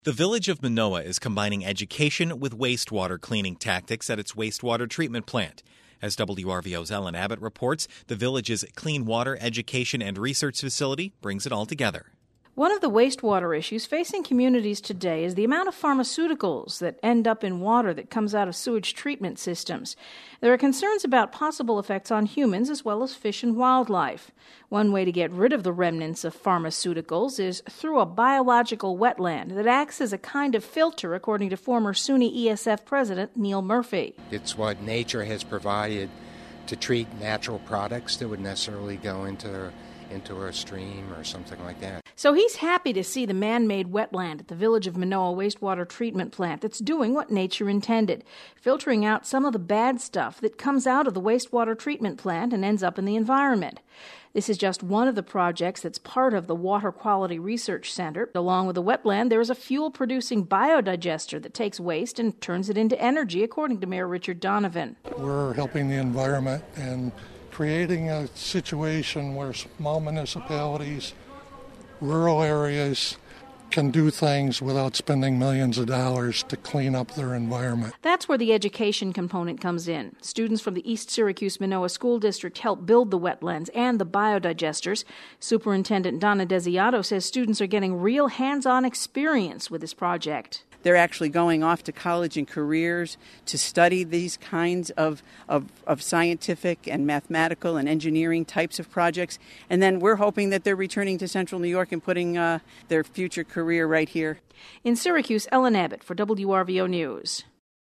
The village of Manoa is combining education with wastewater cleaning tactics at its wastewater treatment plant. As WRVO's Ellen Abbott reports, the village's Clean Water Education and Research Facility brings it all together. One of the wastewater issues facing communities today is the amount of pharmaceuticals that end up in water that comes out of sewage treatment systems. There are concerns about possible effects on humans as well as fish and wildlife. One way to get rid of the remnants of pharmaceuticals is through a biological wetland that acts as a kind of filter, according to former SUNY ESF president Neil Murphy. It's what nature has provided to treat natural products that would necessarily go into a stream or something like that. So he's happy to see the man-made wetland at the Village of Manoa wastewater treatment plant that's doing what nature intended, filtering out some of the bad stuff that comes out of the wastewater treatment plant and ends up in the environment. This is just one of the projects that's part of the Water Quality Research Center. Along with the wetland, there is a fuel-producing biodigester that takes waste and turns it into energy, according to Mayor Richard Donovan. We're helping the environment and creating a situation where small municipalities, rural areas can do things without spending millions of dollars to clean up their environment. That's where the education component comes in. Students from the East Syracuse Manoa School District help build the wetlands and the biodigesters. Superintendent Donna Desiato says students are getting real hands-on experience with this project. They're actually going off to college and careers to study these kinds of scientific and mathematical and engineering types of projects. And then we're hoping that they're returning to Central New York and putting their future career right here. In Syracuse, Ellen Abbott for WRVO News.